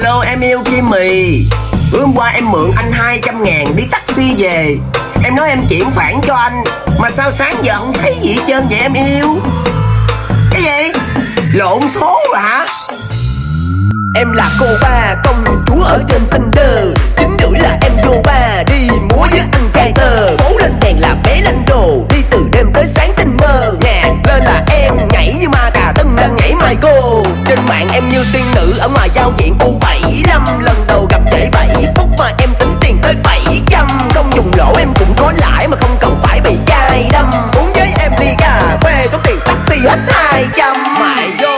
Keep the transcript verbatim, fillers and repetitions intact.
Alo em yêu Kim Mì, bữa hôm qua em mượn anh hai trăm ngàn đi taxi về. Em nói em chuyển khoản cho anh, mà sao sáng giờ không thấy gì hết trơn vậy em yêu? Cái gì? Lộn số rồi hả? Em là cô ba, công chúa ở trên Tinder. Chín rưỡi là em vô ba, đi múa với anh trai tơ. Phố lên đèn là bé lên đồ, đi từ đêm tới sáng tinh mơ. Nhạc lên là em nhảy như ma cà tưng đang nhảy Michael. Trên mạng em như tiên nữ, ở ngoài giao diện u bảy lăm. Lần đầu gặp trễ bảy phút mà em tính tiền tới bảy trăm. Không dùng lỗ em cũng có lãi mà không cần phải bị chai đâm. Uống với em ly cà phê tốn tiền taxi hết hai trăm. Mày vô